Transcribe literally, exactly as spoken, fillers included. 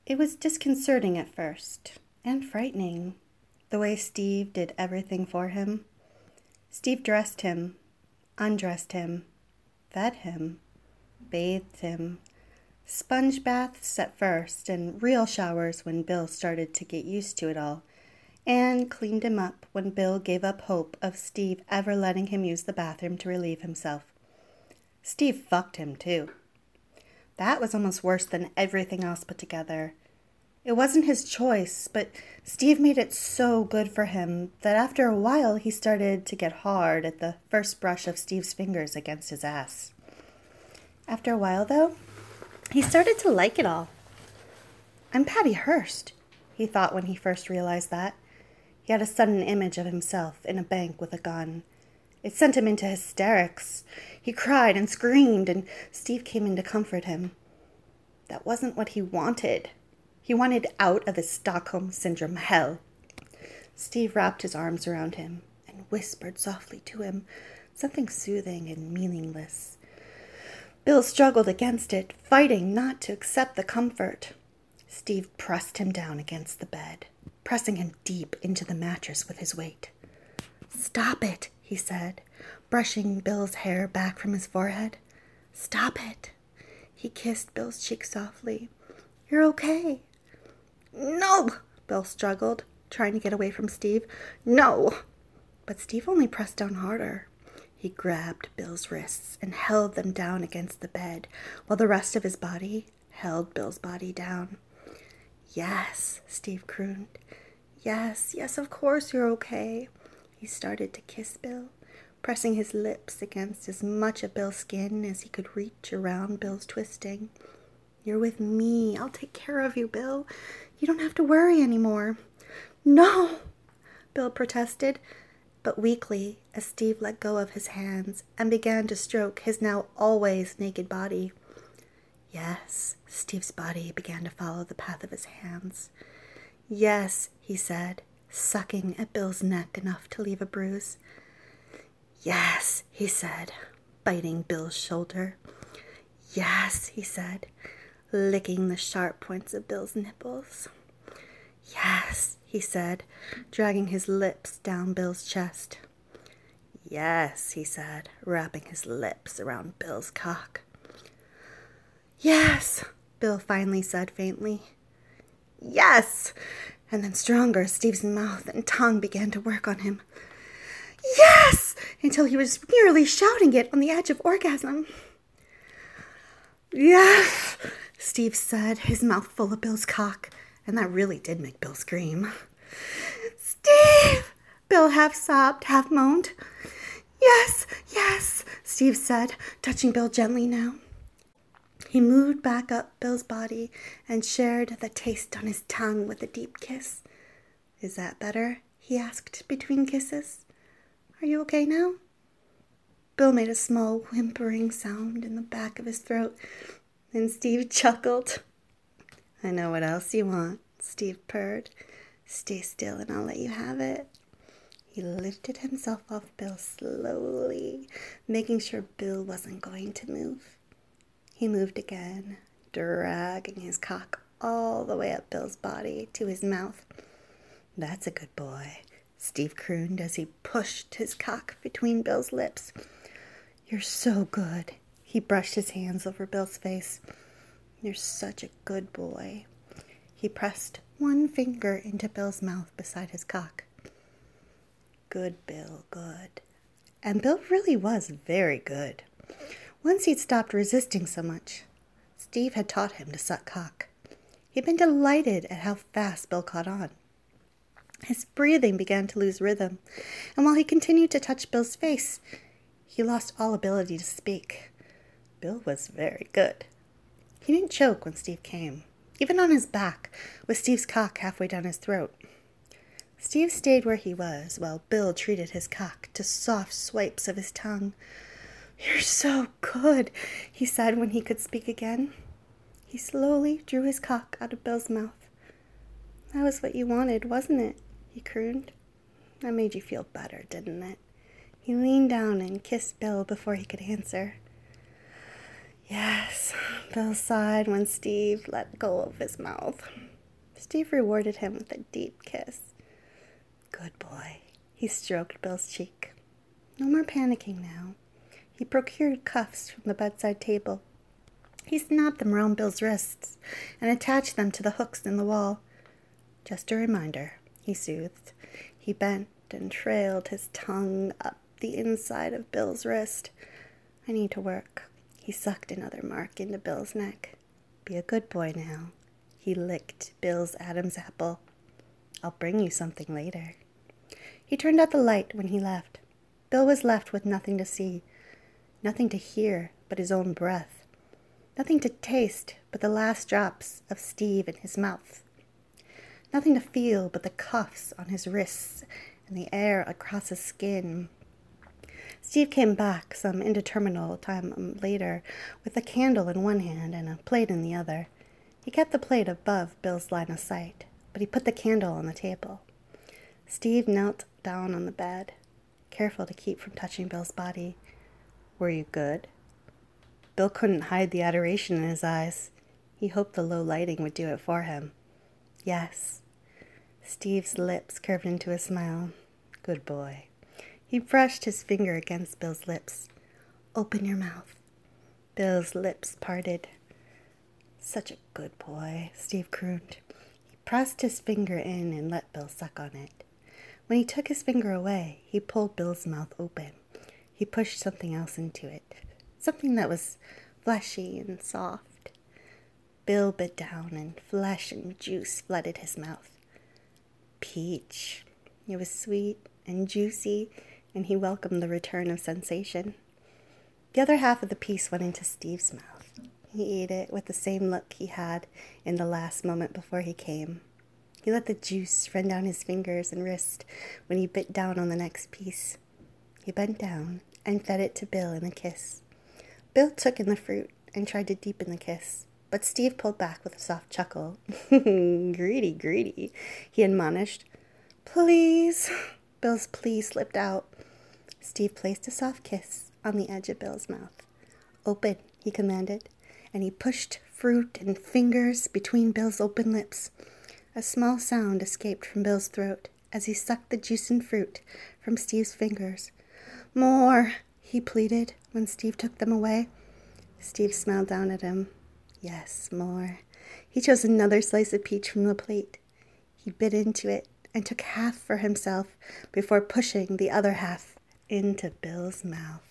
It was disconcerting at first, and frightening, the way Steve did everything for him. Steve dressed him, undressed him, fed him, bathed him, sponge baths at first, and real showers when Bill started to get used to it all, and cleaned him up when Bill gave up hope of Steve ever letting him use the bathroom to relieve himself. Steve fucked him, too. That was almost worse than everything else put together. It wasn't his choice, but Steve made it so good for him that after a while he started to get hard at the first brush of Steve's fingers against his ass. After a while, though, he started to like it all. I'm Patty Hearst, he thought when he first realized that. He had a sudden image of himself in a bank with a gun. It sent him into hysterics. He cried and screamed, and Steve came in to comfort him. That wasn't what he wanted. He wanted out of his Stockholm Syndrome hell. Steve wrapped his arms around him and whispered softly to him, something soothing and meaningless. Bill struggled against it, fighting not to accept the comfort. Steve pressed him down against the bed, pressing him deep into the mattress with his weight. "Stop it," he said, brushing Bill's hair back from his forehead. "Stop it." He kissed Bill's cheek softly. "You're okay." "No," Bill struggled, trying to get away from Steve. "No." But Steve only pressed down harder. He grabbed Bill's wrists and held them down against the bed, while the rest of his body held Bill's body down. "Yes," Steve crooned. "Yes, yes, of course you're okay." He started to kiss Bill, pressing his lips against as much of Bill's skin as he could reach around Bill's twisting. "You're with me. I'll take care of you, Bill. You don't have to worry anymore." "No," Bill protested, but weakly as Steve let go of his hands and began to stroke his now always naked body. Yes, Steve's body began to follow the path of his hands. "Yes," he said, sucking at Bill's neck enough to leave a bruise. "Yes," he said, biting Bill's shoulder. "Yes," he said, licking the sharp points of Bill's nipples. "Yes," he said, dragging his lips down Bill's chest. "Yes," he said, wrapping his lips around Bill's cock. "Yes," Bill finally said faintly. "Yes!" And then stronger, Steve's mouth and tongue began to work on him. "Yes!" Until he was nearly shouting it on the edge of orgasm. "Yes!" Steve said, his mouth full of Bill's cock, and that really did make Bill scream. "Steve!" Bill half sobbed, half moaned. "Yes, yes," Steve said, touching Bill gently now. He moved back up Bill's body and shared the taste on his tongue with a deep kiss. "Is that better?" he asked between kisses. "Are you okay now?" Bill made a small whimpering sound in the back of his throat, and Steve chuckled. "I know what else you want," Steve purred. "Stay still and I'll let you have it." He lifted himself off Bill slowly, making sure Bill wasn't going to move. He moved again, dragging his cock all the way up Bill's body to his mouth. "That's a good boy," Steve crooned as he pushed his cock between Bill's lips. "You're so good." He brushed his hands over Bill's face. "You're such a good boy." He pressed one finger into Bill's mouth beside his cock. "Good, Bill, good." And Bill really was very good. Once he'd stopped resisting so much, Steve had taught him to suck cock. He'd been delighted at how fast Bill caught on. His breathing began to lose rhythm, and while he continued to touch Bill's face, he lost all ability to speak. Bill was very good. He didn't choke when Steve came, even on his back, with Steve's cock halfway down his throat. Steve stayed where he was while Bill treated his cock to soft swipes of his tongue. "You're so good," he said when he could speak again. He slowly drew his cock out of Bill's mouth. "That was what you wanted, wasn't it?" he crooned. "That made you feel better, didn't it?" He leaned down and kissed Bill before he could answer. Yes, Bill sighed when Steve let go of his mouth. Steve rewarded him with a deep kiss. Good boy. He stroked Bill's cheek. No more panicking now. He procured cuffs from the bedside table. He snapped them around Bill's wrists and attached them to the hooks in the wall. Just a reminder, he soothed. He bent and trailed his tongue up the inside of Bill's wrist. I need to work. He sucked another mark into Bill's neck. Be a good boy now. He licked Bill's Adam's apple. I'll bring you something later. He turned out the light when he left. Bill was left with nothing to see, nothing to hear but his own breath, nothing to taste but the last drops of Steve in his mouth, nothing to feel but the cuffs on his wrists and the air across his skin. Steve came back some indeterminate time later with a candle in one hand and a plate in the other. He kept the plate above Bill's line of sight, but he put the candle on the table. Steve knelt down on the bed, careful to keep from touching Bill's body. Were you good? Bill couldn't hide the adoration in his eyes. He hoped the low lighting would do it for him. Yes. Steve's lips curved into a smile. Good boy. He brushed his finger against Bill's lips. Open your mouth. Bill's lips parted. Such a good boy, Steve crooned. He pressed his finger in and let Bill suck on it. When he took his finger away, he pulled Bill's mouth open. He pushed something else into it, something that was fleshy and soft. Bill bit down, and flesh and juice flooded his mouth. Peach. It was sweet and juicy, and he welcomed the return of sensation. The other half of the piece went into Steve's mouth. He ate it with the same look he had in the last moment before he came. He let the juice run down his fingers and wrist when he bit down on the next piece. He bent down and fed it to Bill in a kiss. Bill took in the fruit and tried to deepen the kiss, but Steve pulled back with a soft chuckle. Greedy, greedy, he admonished. Please. Bill's plea slipped out. Steve placed a soft kiss on the edge of Bill's mouth. Open, he commanded, and he pushed fruit and fingers between Bill's open lips. A small sound escaped from Bill's throat as he sucked the juice and fruit from Steve's fingers. More, he pleaded when Steve took them away. Steve smiled down at him. Yes, more. He chose another slice of peach from the plate. He bit into it and took half for himself before pushing the other half into Bill's mouth.